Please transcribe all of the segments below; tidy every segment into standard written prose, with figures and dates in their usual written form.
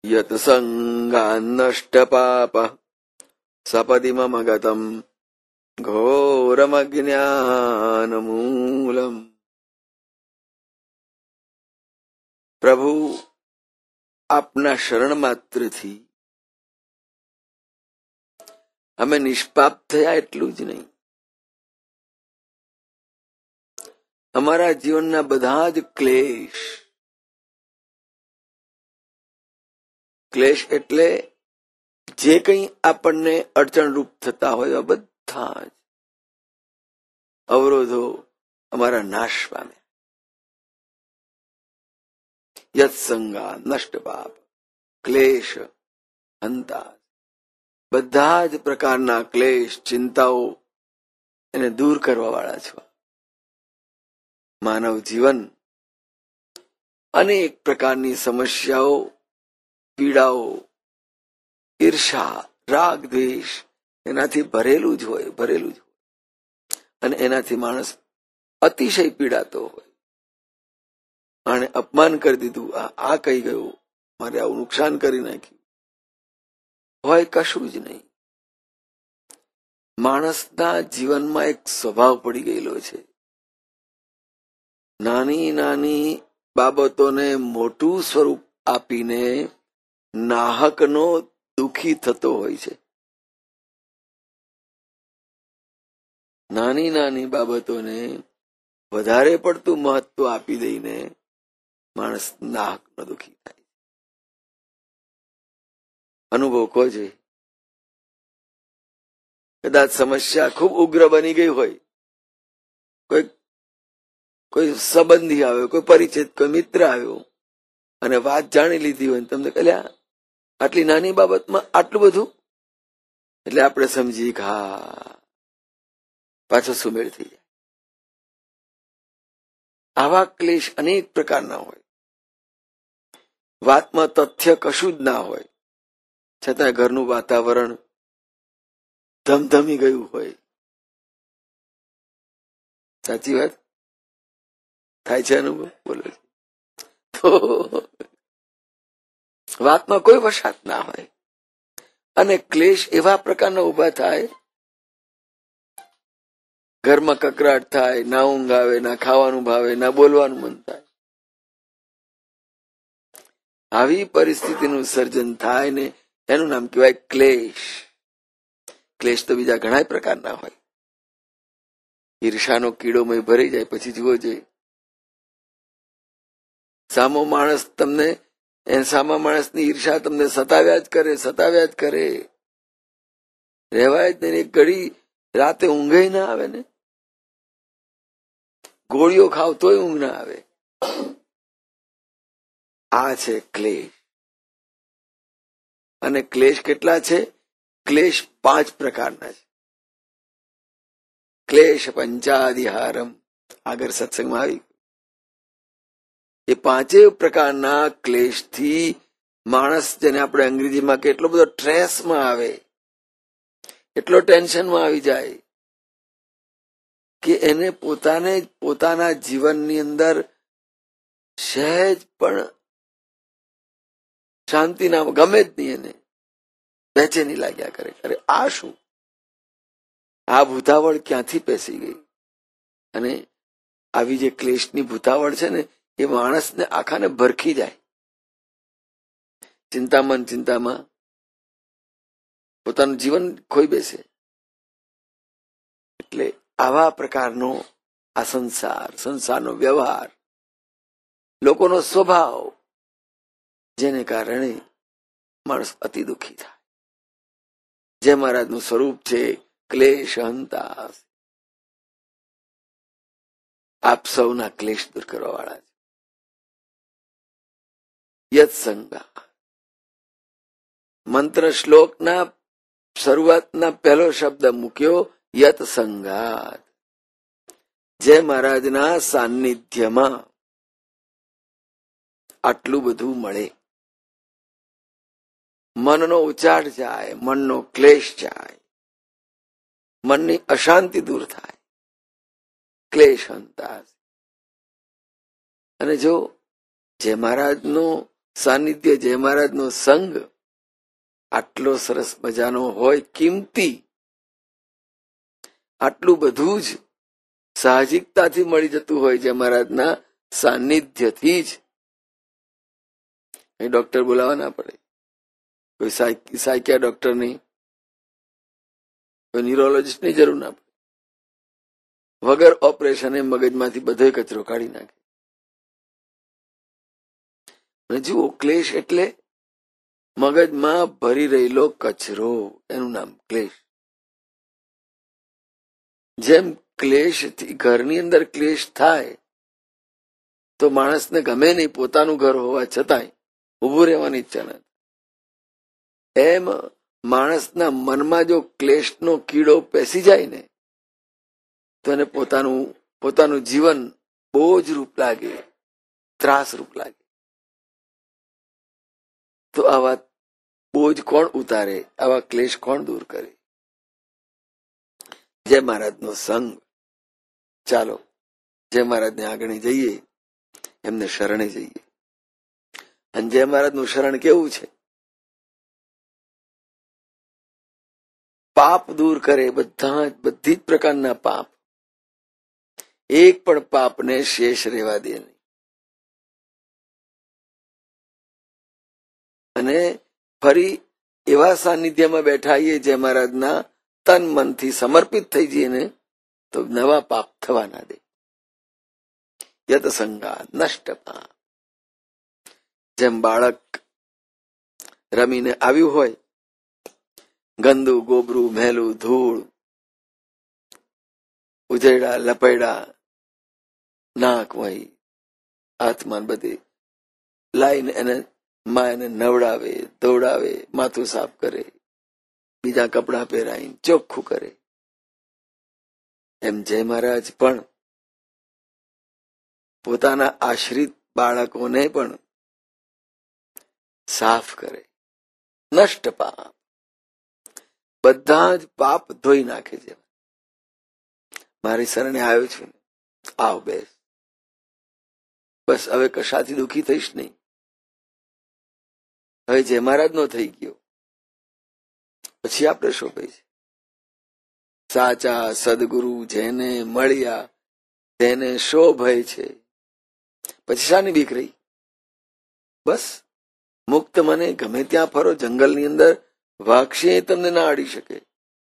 યત સંગાન્નષ્ટપાપ સપદિ મમ ગતમ ઘોરમજ્ઞાનમૂલમ. પ્રભુ, આપના શરણ માત્રથી અમે નિષ્પાપ થયા એટલું જ નહીં, અમારા જીવનના બધા જ ક્લેશ, ક્લેશ એટલે જે કંઈ આપણને અડચણરૂપ થતા હોય બધા જ અવરોધો અમારા નાશ પામે. યત સંગા નષ્ટ પાપ ક્લેશ હંતા, બધા જ પ્રકારના ક્લેશ, ચિંતાઓ એને દૂર કરવા વાળા છો. માનવ જીવન અનેક પ્રકારની સમસ્યાઓ, પીડાઓ, ઈર્ષા, રાગ, દ્વેષ એનાથી ભરેલું જ હોય. અને એનાથી માણસ અતિશય પીડાતો હોય. આને અપમાન કરી દીધું, આ કહી ગયું, મારે આવું નુકસાન કરી નાખ્યું, હોય કશું જ નહીં. માણસના જીવનમાં એક સ્વભાવ પડી ગયેલો છે, નાની નાની બાબતોને મોટું સ્વરૂપ આપીને નાહકનો દુઃખી થતો હોય છે. નાની નાની બાબતોને વધારે પડતું મહત્વ આપી દઈને માણસ નાહકનો દુઃખી થાય. અનુભવ કહો છે. કદાચ સમસ્યા ખૂબ ઉગ્ર બની ગઈ હોય, કોઈ સંબંધી આવ્યો, કોઈ પરિચિત, કોઈ મિત્ર આવ્યો અને વાત જાણી લીધી હોય, તમને કહ્યા આટલી નાની બાબતમાં આટલું બધું, એટલે આપણે સમજીએ કે હા, પાછો સુમેળ થઈ જાય. આવા ક્લેશ અનેક પ્રકારના હોય. વાતમાં તથ્ય કશું જ ના હોય, છતાં ઘરનું વાતાવરણ ધમધમી ગયું હોય. સાચી વાત થાય છે, અનુભવ બોલો. તો વાતમાં કોઈ વશાત ના હોય અને ક્લેશ એવા પ્રકારના ઉભા થાય, ઘરમાં કકરાટ થાય, ના ઊંઘ આવે, ના ખાવાનું ભાવે, ના બોલવાનું મન થાય. આવી પરિસ્થિતિનું સર્જન થાય ને એનું નામ કહેવાય ક્લેશ. ક્લેશ તો બીજા ઘણા પ્રકારના હોય. ઈર્ષાનો કીડોમય ભરી જાય પછી જુઓ જોઈએ, સામો માણસની ઈર્ષા તમને સતાવ્યા જ કરે. રહેવાય જ નહીં. એક ઘડી રાતે ઊંઘે ના આવે ને, ગોળીઓ ખાવ તોય ઊંઘ ના આવે. આ છે ક્લેશ. અને ક્લેશ કેટલા છે? ક્લેશ 5 પ્રકારના છે. ક્લેશ પંચાદિહારમ આગળ સત્સંગમાં આવી. એ 5 પ્રકારના ક્લેશથી માણસ, જેને આપણે અંગ્રેજીમાં કેટલો બધો સ્ટ્રેસમાં આવે, એટલો ટેન્શનમાં આવી જાય કે એને પોતાના જીવનની અંદર સહેજ પણ શાંતિ ના, ગમે જ નહીં, એને બેચેની લાગ્યા કરે. અરે આ શું? આ ભૂતાવળ ક્યાંથી પેસી ગઈ? અને આવી જે ક્લેશની ભૂતાવળ છે ને, એ માણસને આખાને ભરખી જાય. ચિંતામાં પોતાનું જીવન ખોઈ બેસે. એટલે આવા પ્રકારનો આ સંસારનો વ્યવહાર, લોકોનો સ્વભાવ, જેને કારણે માણસ અતિ દુઃખી થાય. જે મહારાજનું સ્વરૂપ છે ક્લેશ હંતા. આપ સૌના ક્લેશ દૂર કરવા વાળા છે. યત સંગા મંત્ર શ્લોકના શરૂઆતના પહેલો શબ્દ મૂક્યો યત સંગાત. જે મહારાજના સાનિધ્યમાં આટલું બધું મળે, મનનો ઉચાર જાય, મનનો ક્લેશ જાય, મનની અશાંતિ દૂર થાય. ક્લેશ હંતા. અને જો જે મહારાજનો સાનિધ્ય જય મહારાજનો સંગ આટલો સરસ મજાનો હોય, કિંમતી, આટલું બધું જ સાહજિકતાથી મળી જતું હોય જય મહારાજના સાનિધ્યથી જ. એ ડોક્ટર બોલાવવા ના પડે, કોઈ સાયકિયા ડોક્ટર નહીં, કોઈ ન્યુરોલોજીસ્ટની જરૂર ના પડે. વગર ઓપરેશને મગજમાંથી બધો કચરો કાઢી નાખે. અને જુઓ, ક્લેશ એટલે મગજમાં ભરી રહેલો કચરો, એનું નામ ક્લેશ. જેમ ક્લેશથી ઘરની અંદર ક્લેશ થાય તો માણસને ગમે નહીં, પોતાનું ઘર હોવા છતાંય ઉભું રહેવાની ઈચ્છા નથી. એમ માણસના મનમાં જો ક્લેશનો કીડો પેસી જાય ને તો એને પોતાનું જીવન બોજ રૂપ લાગે, ત્રાસ રૂપ લાગે. તો આવા બોજ કોણ ઉતારે? આવા ક્લેશ કોણ દૂર કરે? જય મહારાજનો સંગ. ચાલો જય મહારાજને આગળ જઈએ, એમને શરણે જઈએ. અને જય મહારાજનું શરણ કેવું છે? પાપ દૂર કરે, બધી જ પ્રકારના પાપ. એક પણ પાપને શેષ રહેવા દે નહીં. અને ફરી એવા સાનિધ્યમાં બેઠા આવીએ જય મહારાજના, તન મનથી સમર્પિત થઈ જઈએ ને તો નવા પાપ થવા ના દે. યત સંગાત નષ્ટ પાપ. જેમ બાળક રમીને આવ્યું હોય, ગંદુ ગોબરું, મેલું, ધૂળ, ઉજેડા, લપેડા, નાક વહી, હાથમાં બધી લાઈને એને નવડાવે, ધોવડાવે, માથું સાફ કરે, બીજા કપડા પહેરાઈને ચોખ્ખું કરે. એમ જય મહારાજ પણ પોતાના આશ્રિત બાળકોને પણ સાફ કરે. નષ્ટ પાપ, બધા જ પાપ ધોઈ નાખે છે. મારી શરણે આવ્યો છું, આવ બેસ, બસ હવે કશાથી દુઃખી થઈશ નહીં. હવે જય મહારાજ નો થઈ ગયો, પછી આપણે શોભે છે. સાચા સદગુરુ જેને મળ્યા તેને શો ભય છે. પછી શાની બીક રહી? બસ મુક્ત મને ગમે ત્યાં ફરો, જંગલની અંદર વાઘશે તમને ના અડી શકે.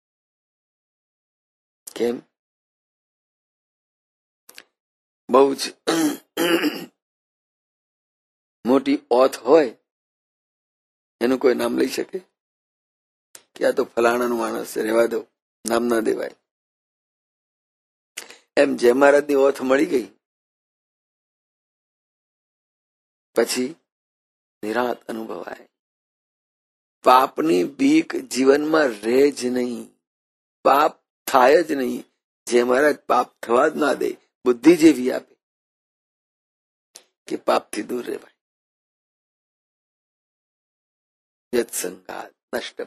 કેમ? બહુ જ મોટી ઓથ હોય, એનું કોઈ નામ લઈ શકે કે આ તો ફલાણાનું માણસ છે, રહેવા દો, નામ ના દેવાય. એમ જય મહારાજની ઓથ મળી ગઈ પછી નિરાંત અનુભવાય. પાપની બીક જીવનમાં રહે જ નહીં, પાપ થાય જ નહીં. જય મહારાજ પાપ થવા જ ના દે, બુદ્ધિ જેવી આપે કે પાપથી દૂર રહેવાય. યત સંગાત નષ્ટ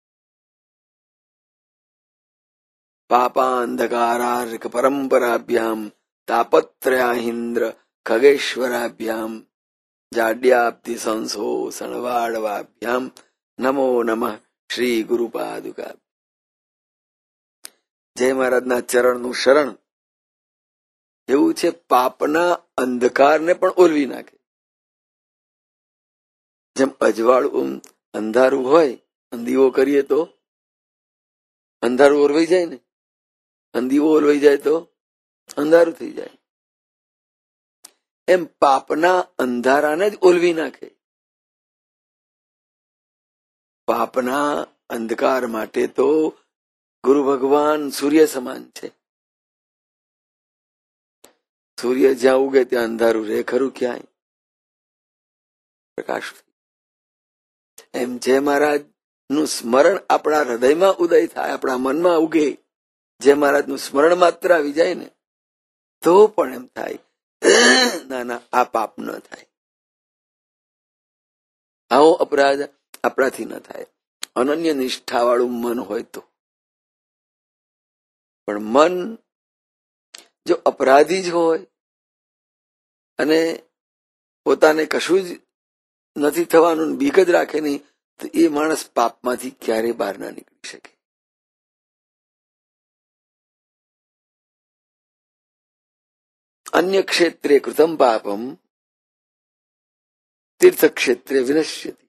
પાપાંધકારાર્ક પરંપરાભ્યામ તાપત્રયાહિન્દ્ર ખગેશ્વરાભ્યામ જાડ્યાબ્ધિ સંશોષણવાડવાભ્યામ નમો નમઃ શ્રી ગુરુપાદુકા. જય મહારાજના ચરણનું શરણ એવું છે, પાપના અંધકારને પણ ઓલવી નાખે. જેમ અજવાળું અંધારું હોય, દીવો કરીએ તો અંધારું ઓલવાઈ જાય ને, દીવો ઓલવાઈ જાય તો અંધારું થઈ જાય. એમ પાપના અંધારાને જ ઓલવી નાખે. પાપના અંધકાર માટે તો ગુરુ ભગવાન સૂર્ય સમાન છે. સૂર્ય જ્યાં ઉગે ત્યાં અંધારું રહે ખરું ક્યાંય? પ્રકાશ. એમ જય મહારાજ નું સ્મરણ આપણા હૃદયમાં ઉદય થાય, આપણા મનમાં ઉગે, જય મહારાજ નું સ્મરણ માત્ર આવી જાય ને તો પણ એમ થાય, ના ના, આ પાપ ન થાય, આવો અપરાધ આપણાથી ન થાય. અનન્ય નિષ્ઠા વાળું મન હોય તો. પણ મન જો અપરાધી જ હોય અને પોતાને કશું જ નથી થવાનું, બીક જ રાખે નહીં, તો એ માણસ પાપમાંથી ક્યારે બહાર ના નીકળી શકે. અન્ય ક્ષેત્રે કૃતમ પાપમ તીર્થક્ષેત્રે વિનશ્યતિ.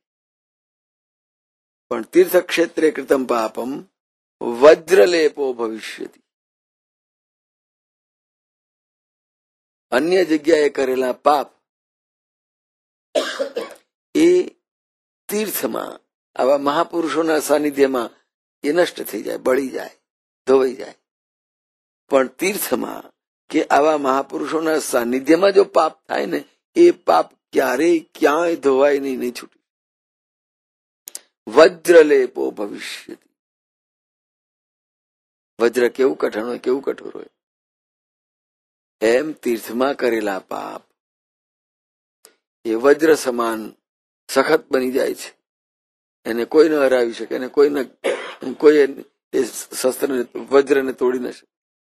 પણ તીર્થક્ષેત્રે કૃતમ પાપમ વજ્રલેપો ભવિષ્યતિ. અન્ય જગ્યાએ કરેલા પાપ એ તીર્થમાં, આવા મહાપુરુષોના સાનિધ્યમાં એ નષ્ટ થઈ જાય, બળી જાય, ધોવાઈ જાય. પણ તીર્થમાં કે આવા મહાપુરુષોના સાનિધ્યમાં જો પાપ થાય ને, એ પાપ ક્યારેય ક્યાંય ધોવાય નહીં છૂટે. વજ્રલેપો ભવિષ્યતિ. વજ્ર કેવું કઠણ હોય, કેવું કઠોર હોય, એમ તીર્થમાં કરેલા પાપ એ વજ્ર સમાન સખત બની જાય છે. એને કોઈ ન હરાવી શકે, એને કોઈ એ શસ્ત્રને, વજ્રને તોડી ન શકે.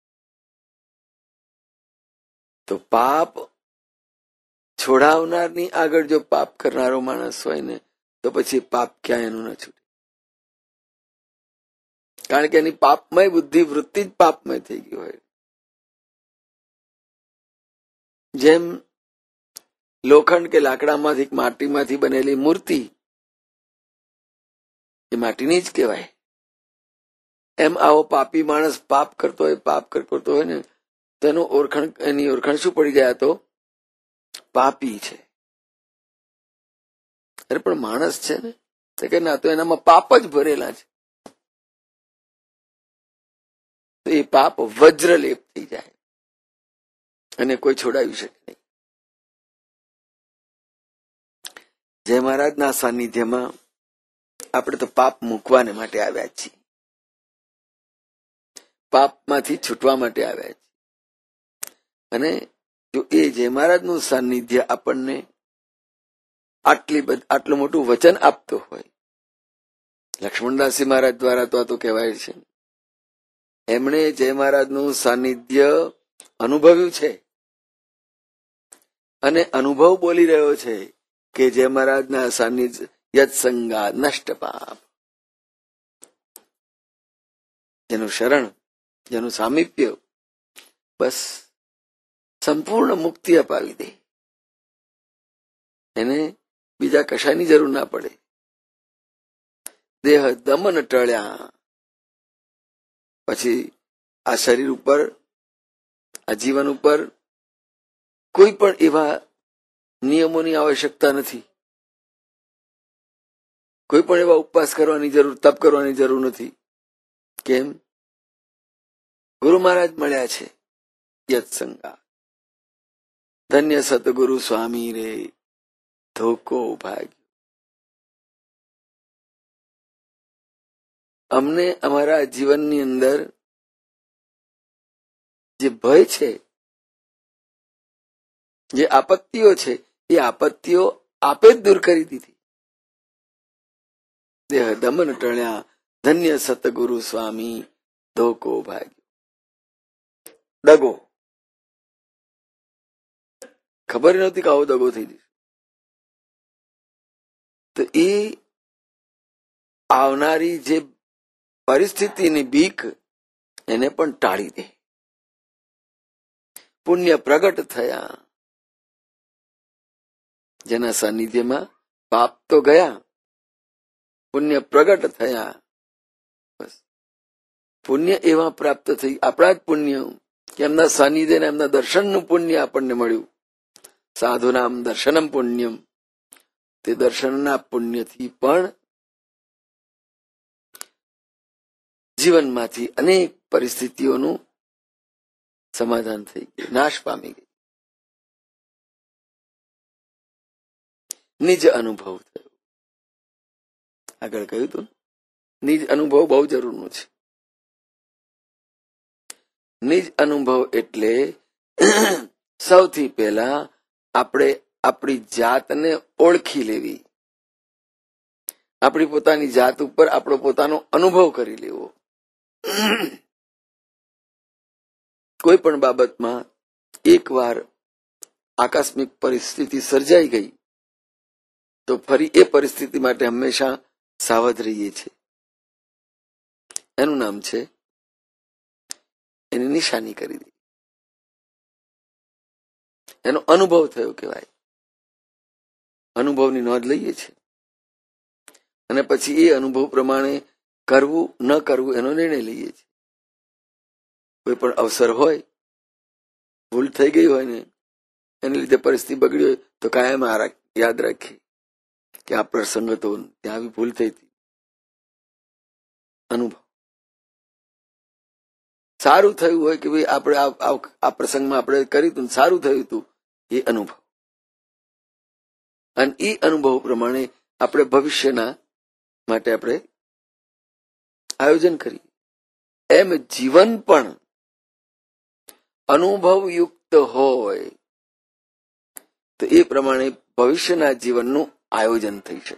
તો પાપ છોડાવનારની આગળ જો પાપ કરનારો માણસ હોય ને, તો પછી પાપ ક્યાં એનું ન છૂટે. કારણ કે એની પાપમય બુદ્ધિ વૃત્તિ જ પાપમય થઈ ગઈ હોય. જેમ લોખંડ કે લાકડામાંથી, માટીમાંથી બનેલી મૂર્તિ એ માટીની જ કહેવાય. એમ આવો પાપી માણસ પાપ કરતો હોય ને, તો એની ઓળખાણ શું પડી જાય? તો પાપી છે. અરે પણ માણસ છે ને, તો કે ના, તો એનામાં પાપ જ ભરેલા છે. તો એ પાપ વજ્રલેપ થઈ જાય અને કોઈ છોડાવી શકે નહીં. જય મહારાજના સાનિધ્યમાં આપણે તો પાપ મૂકવાને માટે આવ્યા છીએ, પાપમાંથી છૂટવા માટે આવ્યા છીએ. અને જો એ જય મહારાજનું સાનિધ્ય આપણને આટલું મોટું વચન આપતો હોય, લક્ષ્મણદાસજી મહારાજ દ્વારા તો આ તો કહેવાય છે, એમણે જય મહારાજનું સાનિધ્ય અનુભવ્યું છે અને અનુભવ બોલી રહ્યો છે કે જય મહારાજના સાનિધ્ય યત્સંગા નષ્ટ પાપ. જેનું શરણ, જેનું સામીપ્ય, બસ સંપૂર્ણ મુક્તિ અપાવી દે. એને બીજા કશાની જરૂર ના પડે. દેહ દમન ટળ્યા પછી આ શરીર ઉપર, આ જીવન ઉપર કોઈ પણ એવા નિયમોની આવશ્યકતા નથી. કોઈ પણ એવા ઉપવાસ કરવાની જરૂર, તપ કરવાની જરૂર નથી. કેમ? ગુરુ મહારાજ મળ્યા છે. યત્સંગા. ધન્ય સતગુરુ સ્વામી રે, ધોકો ભાગ્ય. અમને અમારા જીવનની અંદર જે ભય છે, જે આપત્તિઓ છે, એ આપત્તિઓ આપે જ દૂર કરી દીધી. દેહ દમન ટળ્યા, ધન્ય સતગુરુ સ્વામી, ધોકો ભાગ્ય. દગો, ખબર નહોતી કે આવો દગો થઈ જશે. તો એ આવનારી જે પરિસ્થિતિની બીક, એને પણ ટાળી દે. પુણ્ય પ્રગટ થયા. જેના સાનિધ્યમાં પાપ તો ગયા, પુણ્ય પ્રગટ થયા. બસ પુણ્ય એવા પ્રાપ્ત થઈ, આપણા જ પુણ્ય, કે એમના સાનિધ્ય, એમના દર્શનનું પુણ્ય આપણને મળ્યું. સાધુનામ દર્શનમ પુણ્યમ. તે દર્શનના પુણ્યથી પણ જીવનમાંથી અનેક પરિસ્થિતિઓનું સમાધાન થઈ ગયું, નાશ પામી ગઈ. નિજ અનુભવ થયો. આગળ કહ્યું હતું, નિજ અનુભવ બહુ જરૂરનું છે. નિજ અનુભવ એટલે સૌથી પહેલા આપણે આપણી જાતને ઓળખી લેવી. આપણી પોતાની જાત ઉપર આપણો પોતાનો અનુભવ કરી લેવો. કોઈ પણ બાબતમાં એકવાર આકસ્મિક પરિસ્થિતિ સર્જાઈ ગઈ તો ફરી એ પરિસ્થિતિ માટે હંમેશા સાવધ રહીએ છીએ. એનું નામ છે, એની નિશાની કરી દે, એનો અનુભવ થયો કહેવાય. અનુભવની નોંધ લઈએ છીએ અને પછી એ અનુભવ પ્રમાણે કરવું ન કરવું એનો નિર્ણય લઈએ છીએ. કોઈ પણ અવસર હોય, ભૂલ થઈ ગઈ હોય ને એને લીધે પરિસ્થિતિ બગડી હોય તો કાયમ યાદ રાખીએ કે આ પ્રસંગ હતો, ત્યાં આવી ભૂલ થઈ હતી. અનુભવ સારું થયું હોય કે ભાઈ આપણે આ પ્રસંગમાં આપણે કર્યું હતું, સારું થયું હતું, એ અનુભવ. અને એ અનુભવ પ્રમાણે આપણે ભવિષ્યના માટે આપણે આયોજન કરીએ. એમ જીવન પણ અનુભવયુક્ત હોય તો એ પ્રમાણે ભવિષ્યના જીવનનું આયોજન થઈ શકે.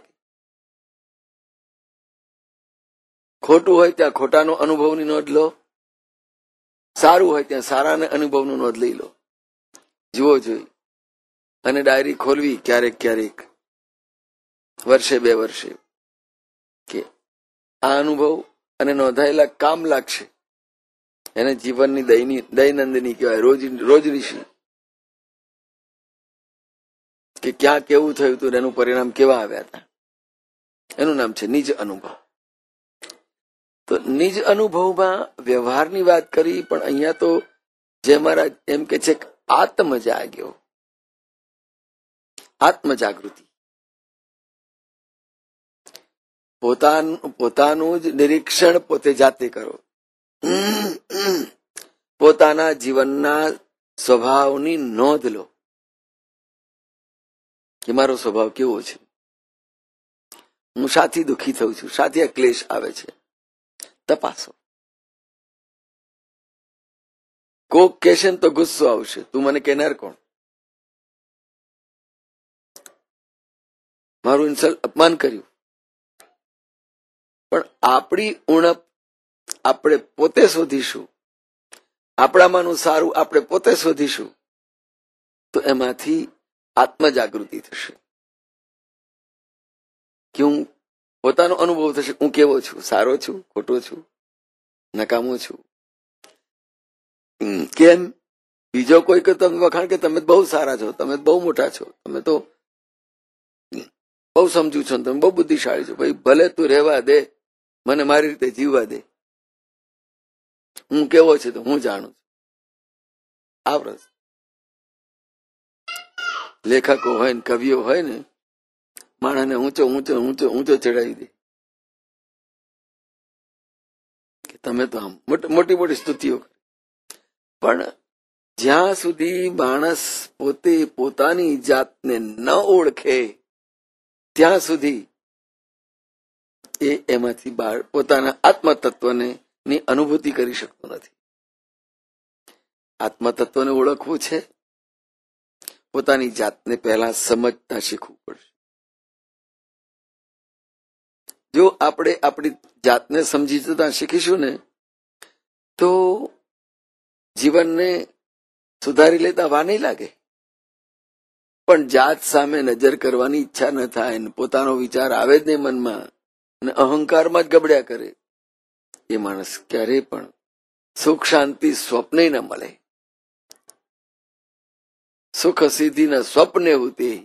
ખોટું હોય ત્યાં ખોટાનો અનુભવની નોંધ લો, સારું હોય ત્યાં સારાના અનુભવનું નોંધ લઈ લો. જુઓ જોઈ અને ડાયરી ખોલવી ક્યારેક ક્યારેક, વર્ષે 2 વર્ષે, કે આ અનુભવ અને નોંધાયેલા કામ લાગશે. એને જીવનની દૈનંદિની કહેવાય, રોજનીશી, કે ક્યાં કેવું થયું હતું, એનું પરિણામ કેવા આવ્યા હતા. એનું નામ છે નિજ અનુભવ. તો નિજ અનુભવમાં વ્યવહારની વાત કરી, પણ અહીંયા તો જે મહારાજ એમ કે છે આત્મ જાગ્યો, આત્મજાગૃતિ. પોતાનું જ નિરીક્ષણ પોતે જાતે કરો. પોતાના જીવનના સ્વભાવની નોંધ લો કે મારો સ્વભાવ કેવો છે. હું શાથી દુઃખી થઉં છું, શાથી ક્લેશ આવે છે, તપાસો. કોક કહેશે તો ગુસ્સો આવશે, તું મને કહેનાર કોણ? મારું અપમાન કર્યું. પણ આપણી ઉણપ આપણે પોતે શોધીશું, આપણામાંનું સારું આપણે પોતે શોધીશું, તો એમાંથી આત્મજાગૃતિ થશે. કે હું પોતાનો અનુભવ થશે, હું કેવો છું, સારો છું, ખોટો છું, નકામો છું. કેમ? બીજો કોઈ કે તમે વખાણ કે તમે બહુ સારા છો, તમે બહુ મોટા છો, તમે તો બહુ સમજુ છો, તમે બહુ બુદ્ધિશાળી છો. ભાઈ ભલે તું રહેવા દે, મને મારી રીતે જીવવા દે. હું કેવો છે તો હું જાણું છું. આ પ્રશ્ન લેખકો હોય ને કવિઓ હોય ને, માણસને ઊંચો ઊંચો ઊંચો ઊંચો ચડાવી દે કે તમે તો આમ મોટી મોટી સ્તુતિઓ. પણ જ્યાં સુધી માણસ પોતે પોતાની જાતને ન ઓળખે ત્યાં સુધી એ એમાંથી બહાર પોતાના આત્મતત્વને ની અનુભૂતિ કરી શકતો નથી. આત્મતત્વને ઓળખવું છે, પોતાની જાતને પહેલા સમજતા શીખવું પડશે. જો આપણે આપણી જાતને સમજી જતા શીખીશું ને તો જીવનને સુધારી લેતા વાર નહીં લાગે. પણ જાત સામે નજર કરવાની ઈચ્છા ન થાય ને પોતાનો વિચાર આવે જ નહીં મનમાં અને અહંકારમાં જ ગબડ્યા કરે, એ માણસ ક્યારેય પણ સુખ શાંતિ સ્વપ્ને ન મળે. સુખ સિદ્ધિના સ્વપ્ને હોતી,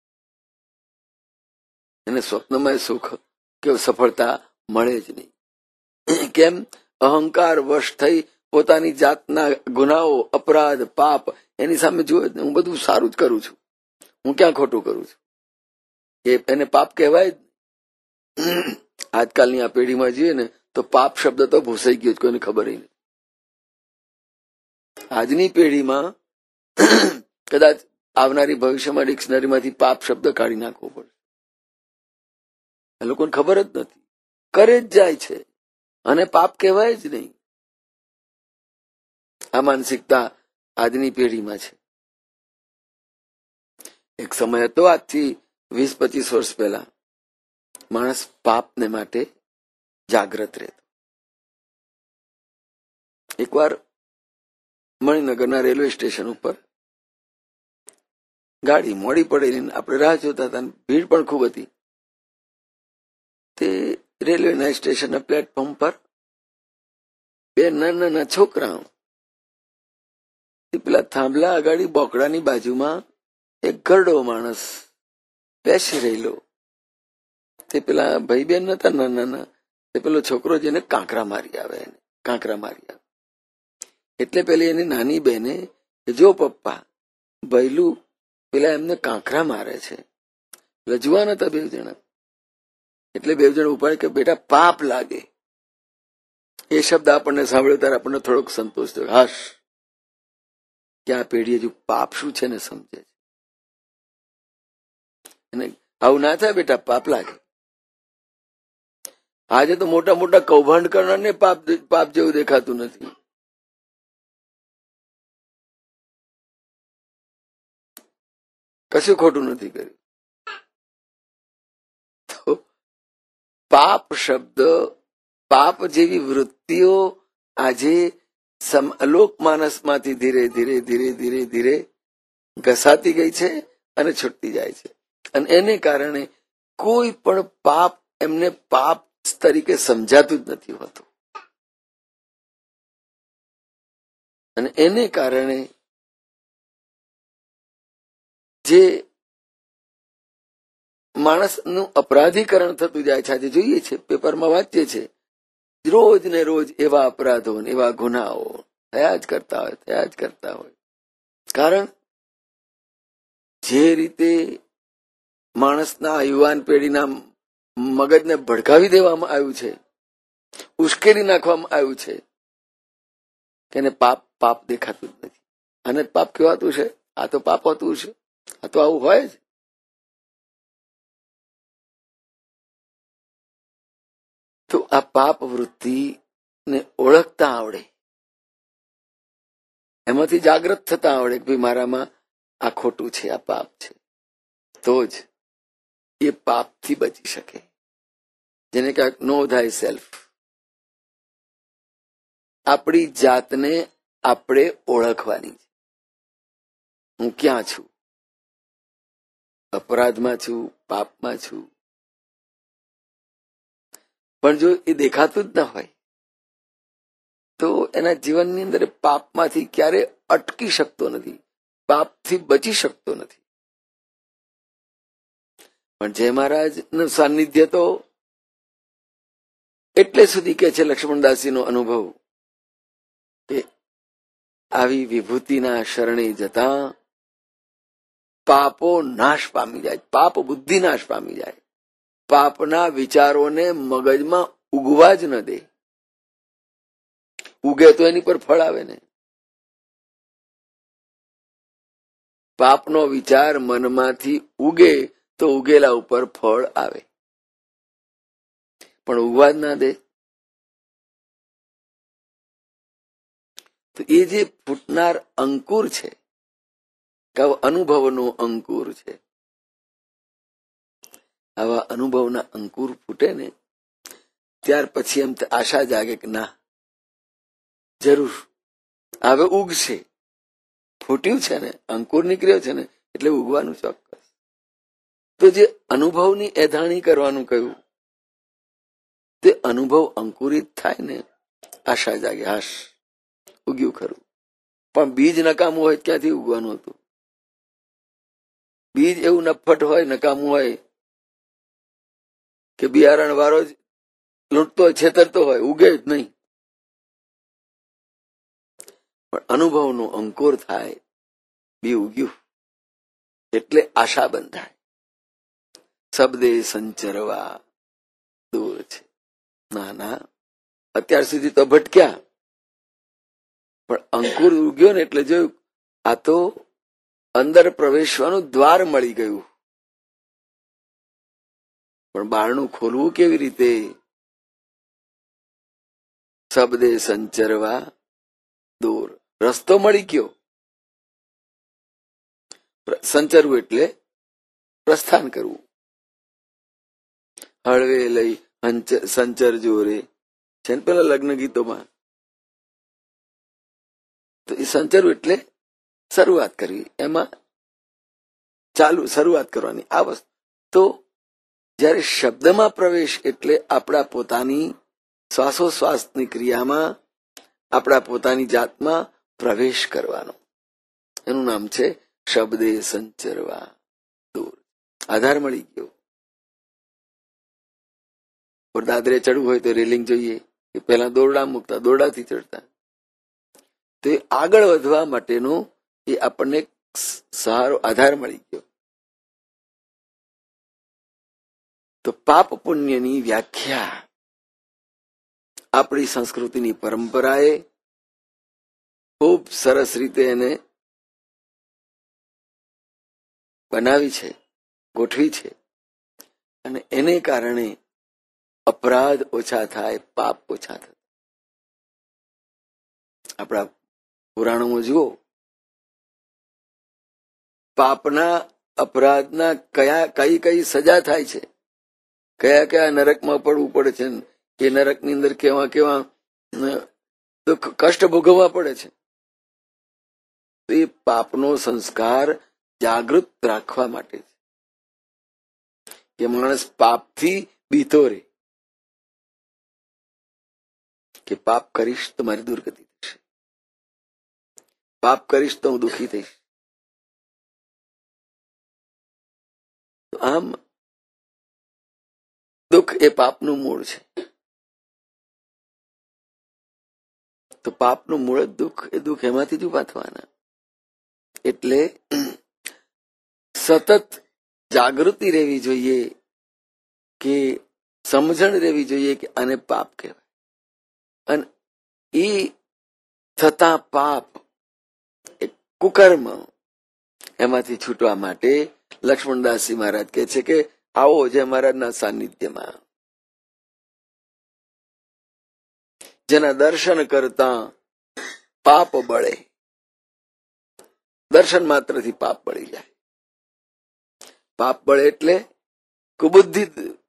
એને સ્વપ્નમાં સુખ કે સફળતા મળે જ નહીં. કેમ? અહંકાર વશ થઈ પોતાની જાતના ગુનાઓ, અપરાધ, પાપ એની સામે જુએ, હું બધું સારું જ કરું છું, હું ક્યાં ખોટું કરું છું, એને પાપ કહેવાય જ. આજકાલની આ પેઢીમાં જઈએ ને તો પાપ શબ્દ તો ભૂસાઈ ગયો, કોઈને ખબર નહીં. આજની પેઢીમાં કદાચ આવનારી ભવિષ્યમાં ડિક્શનરીમાંથી પાપ શબ્દ કાઢી નાખવો પડે. એ લોકોને ખબર જ નથી, કરે જ જાય છે અને પાપ કહેવાય જ નહીં. આ માનસિકતા આજની પેઢીમાં છે. એક સમય હતો, આજથી 20-25 વર્ષ પહેલા, માણસ પાપને માટે જાગ્રત રહેતો. એકવાર મણિનગરના રેલવે સ્ટેશન ઉપર ગાડી મોડી પડેલી, આપણે રાહ જોતા હતા, ભીડ પણ ખૂબ હતી. તે રેલવેના સ્ટેશનના પ્લેટફોર્મ પર બે નાના છોકરાઓ પેલા થાંભલા આગળ બોકડાની બાજુમાં એક ઘરડો માણસ બેસી રહેલો. તે પેલા ભાઈ બેન નતા નાના, તે પેલો છોકરો જેને કાંકરા મારી આવે. એટલે પેલી એની નાની બેને, જો પપ્પા ભૈલું પેલા એમને કાંકરા મારે છે. પેલા જુવાન હતા બે જણા, એટલે બે જણા ઉપાડે કે બેટા પાપ લાગે. એ શબ્દ આપણને સાંભળ્યો ત્યારે આપણને થોડોક સંતોષ થયો. હાશ, કે આ પેઢી હજુ પાપ શું છે ને સમજે છે. અને આવું ના થાય બેટા, પાપ લાગે. આજે તો મોટા મોટા કૌભાંડ કરનારને પાપ જેવું દેખાતું નથી. કશું ખોટું નથી કર્યું. તો પાપ શબ્દ, પાપ જેવી વૃત્તિઓ આજે લોકમાનસમાંથી ધીરે ધીરે ધીરે ધીરે ધીરે ઘસાતી ગઈ છે અને છૂટતી જાય છે. અને એને કારણે કોઈ પણ પાપ એમને પાપ તરીકે સમજાતું જ નથી હોતું. અને એને કારણે જે માણસનું અપરાધીકરણ થતું જાય છે. આજે જોઈએ છે, પેપરમાં વાંચીએ છે, રોજ ને રોજ એવા અપરાધો ને એવા ગુનાઓ થયા જ કરતા હોય. કારણ જે રીતે માણસના યુવાન પેઢીના મગજને ભડકાવી દેવામાં આવ્યું છે, ઉશ્કેરી નાખવામાં આવ્યું છે, કે એને પાપ દેખાતું જ નથી. અને પાપ કહેવાતું છે, આ તો પાપ હોતું છે, આ તો આવું હોય જ. તો આ પાપ વૃત્તિને ઓળખતા આવડે, એમાંથી જાગૃત થતા આવડે કે ભાઈ મારામાં આ ખોટું છે, આ પાપ છે, તો જ એ પાપથી બચી શકે. જેને કહેવાય નો થાય સેલ્ફ. આપણી જાતને આપણે ઓળખવાની છે. હું ક્યાં છું? અપરાધમાં છું, પાપમાં છું. પણ જો એ દેખાતું જ ના હોય તો એના જીવનની અંદર પાપમાંથી ક્યારે અટકી શકતો નથી, પાપથી બચી શકતો નથી. પણ જય મહારાજનું સાનિધ્ય તો એટલે સુધી કે છે લક્ષ્મણદાસજીનો અનુભવ કે આવી વિભૂતિના શરણે જતા પાપો નાશ પામી જાય, પાપ બુદ્ધિ નાશ પામી જાય. પાપના વિચારોને મગજમાં ઉગવા જ ન દે. ઉગે તો એની પર ફળ આવે ને. પાપનો વિચાર મનમાંથી ઉગે તો ઉગેલા ઉપર ફળ આવે, પણ ઉગવા જ ના દે. તો એ જે ફૂટનાર અંકુર છે, અનુભવનો અંકુર છે. આવા અનુભવના અંકુર ફૂટે ને ત્યાર પછી એમ આશા જાગે કે ના, જરૂર હવે ઉગશે. ફૂટ્યું છે ને, અંકુર નીકળ્યો છે ને, એટલે ઉગવાનું ચોક્કસ. તો જે અનુભવની એધાણી કરવાનું કહ્યું, તે અનુભવ અંકુરિત થાય ને આશા જાગે, હાશ ઉગ્યું ખરું. પણ બીજ નકામું હોય ક્યાંથી ઉગવાનું હતું? બીજ એવું નફટ હોય, નકામું હોય કે બિયારણ વાળો જ લૂંટતો છેતરતો હોય, ઉગે જ નહીં. પણ અનુભવનો અંકુર થાય, બી ઉગ્યું એટલે આશા બંધાય. શબ્દે સંચરવા દૂર છે. ના, અત્યાર સુધી તો ભટક્યા, પણ અંકુર ઉગ્યો ને એટલે જોયું આ તો અંદર પ્રવેશવાનું દ્વાર મળી ગયું. પણ બારણું ખોલવું કેવી રીતે? શબ્દે સંચરવા દૂર. રસ્તો મળી ગયો. સંચરવું એટલે પ્રસ્થાન કરવું. હળવે લઈ સંચર જોરે છે ને પેલા લગ્ન ગીતોમાં. તો એ સંચરવું એટલે શરૂઆત કરવી. એમાં શરૂઆત કરવાની આ વસ્તુ. તો જ્યારે શબ્દમાં પ્રવેશ એટલે આપણા પોતાની શ્વાસોશ્વાસની ક્રિયામાં આપણા પોતાની જાતમાં પ્રવેશ કરવાનો. એનું નામ છે શબ્દે સંચરવા દૂર. આધાર મળી ગયો. દાદરે ચડવું હોય તો રેલિંગ જોઈએ, પહેલા દોરડા મૂકતા, દોરડાથી ચડતા. તો એ આગળ વધવા માટેનો એ આપણને સહારો, આધાર મળી ગયો. તો પાપ પુણ્યની વ્યાખ્યા આપણી સંસ્કૃતિની પરંપરાએ ખૂબ સરસ રીતે એને બનાવી છે, ગોઠવી છે. અને એને કારણે અપરાધ ઓછા થાય, પાપ ઓછા થાય. આપણા પુરાણોમાં જુઓ, પાપના અપરાધના કઈ સજા થાય છે, કયા કયા નરકમાં પડવું પડે છે, એ નરકની અંદર કેવા કેવા દુઃખ કષ્ટ ભોગવવા પડે છે. તો એ પાપનો સંસ્કાર જાગૃત રાખવા માટે છે કે માણસ પાપથી બીતો રહે, કે પાપ કરીશ તો મારી દુર્ગતિ થશે, પાપ કરીશ તો હું દુઃખી થઈશ. આમ દુઃખ એ પાપનું મૂળ છે. તો પાપનું મૂળ જ દુઃખ, એ દુઃખ એમાંથી જ ઉભા થવાના. એટલે સતત જાગૃતિ રહેવી જોઈએ, કે સમજણ રહેવી જોઈએ કે આને પાપ કહેવાય. અને એ થતા પાપ, એ કુકર્મ, એમાંથી છૂટવા માટે લક્ષ્મણદાસજી મહારાજ કહે છે કે આવો જે મહારાજના સાનિધ્યમાં, જેના દર્શન કરતા પાપ બળે. દર્શન માત્રથી પાપ બળી જાય. પાપ બળે એટલે કુબુદ્ધિ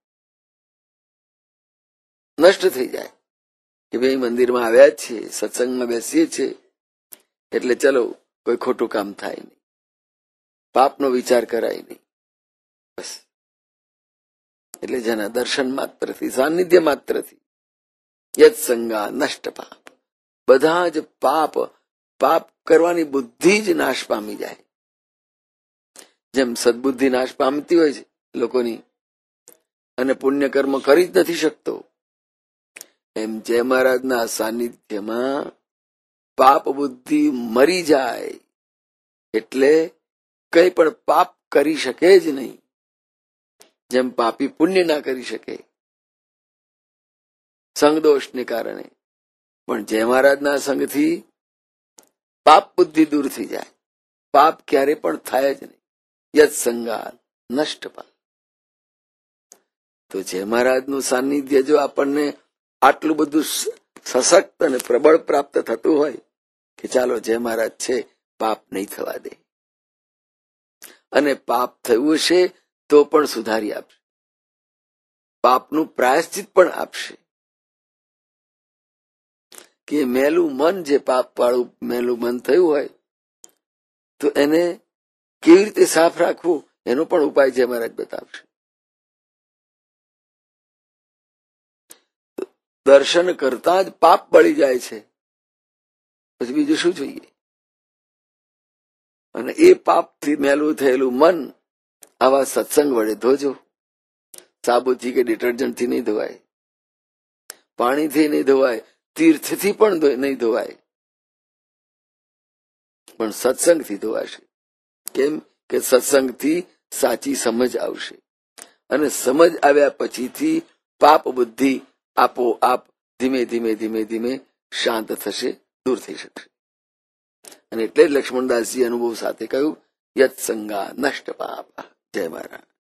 નષ્ટ થઈ જાય કે ભાઈ મંદિરમાં આવ્યા જ છીએ, સત્સંગમાં બેસીએ છીએ, એટલે ચલો કોઈ ખોટું કામ થાય નહીં, પાપનો વિચાર કરાય નહીં, બસ. એટલે જેના દર્શન માત્રથી, સાનિધ્ય માત્રથી, યત સંગા નષ્ટ પાપ, બધા જ પાપ કરવાની બુદ્ધિ જ નાશ પામી જાય. જેમ સદબુદ્ધિ નાશ પામતી હોય છે લોકોની, અને પુણ્ય કર્મ કરી જ નથી શકતો, એમ જય મહારાજના સાનિધ્યમાં પાપ બુદ્ધિ મરી જાય. એટલે કઈ પણ પાપ કરી શકે જ નહીં. જેમ પાપી પુણ્ય ના કરી શકે સંગ દોષને કારણે, પણ જય મહારાજના સંગથી પાપ બુદ્ધિ દૂર થઈ જાય. પાપ ક્યારે પણ થાય જ નહીં. યત સંગાત નષ્ટ પાપ. તો જય મહારાજનું સાનિધ્ય જો આપણને આટલું બધું સશક્ત અને પ્રબળ પ્રાપ્ત થતું હોય કે ચાલો જય મહારાજ છે, પાપ નહીં થવા દે, અને પાપ થયું હશે તો પણ સુધારી આપશે, પાપનું પ્રાયશ્ચિત પણ આપશે. કે મેલું મન, જે પાપ વાળું મેલું મન થયું હોય, તો એને કેવી રીતે સાફ રાખવું એનો પણ ઉપાય જય મહારાજ બતાવશે. દર્શન કરતા જ પાપ બળી જાય છે, પછી બીજું શું જોઈએ? અને એ પાપથી મેલું થયેલું મન આવા સત્સંગ વડે ધોજો. સાબુથી કે ડિટર્જન્ટથી નહીં ધોવાય, પાણીથી નહીં ધોવાય, તીર્થથી પણ નહીં ધોવાય, પણ સત્સંગથી ધોવાશે. કેમ કે સત્સંગથી સાચી સમજ આવશે, અને સમજ આવ્યા પછીથી પાપ બુદ્ધિ આપોઆપ ધીમે ધીમે ધીમે ધીમે શાંત થશે, દૂર થઈ શકશે. અને એટલે જ લક્ષ્મણદાસજી અનુભવ સાથે કહ્યું, યત સંગા નષ્ટ પાપ. જય મહારાજ.